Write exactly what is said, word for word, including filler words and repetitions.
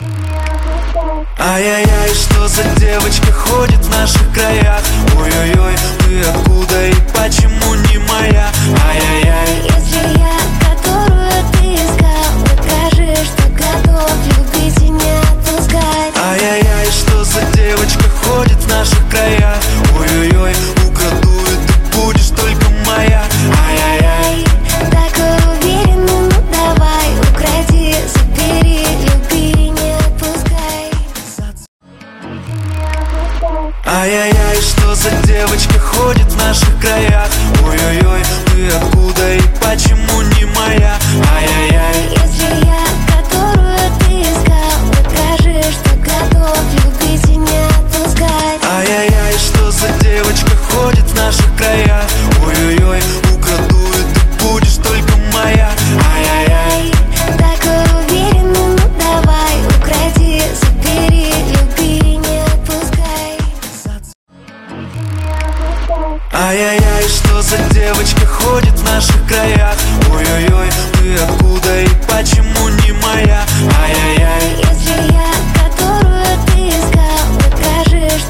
Ай-яй-яй, что за девочка ходит в наших краях? Ой-ой-ой, ты откуда и почему не моя? Ай-яй-яй, если я, которую ты искал, докажи, что готов любить и не отпускать. Ай-яй-яй, что за девочка ходит в наших краях? Ой-ой-ой, украду и ты будешь только моя. Ай-яй-яй, такой уверенный, ну давай, укради, забери, люби, не отпускай. ай-яй-яй, что за девочка ходит в наших краях? Ой-ой-ой, ты откуда и почему не моя? Ай-яй-яй, Если я, которую ты искал, докажи, что готов любить и не отпускать. ай-яй-яй, что за девочка ходит в наших краях? Ой-ой-ой, украду и ты будешь только моя. Ай-яй-яй, такой уверенный, ну давай, укради, забери, люби, не отпускай. ай-яй-яй, что за девочка ходит в наших краях? Ой-ой-ой, ты откуда?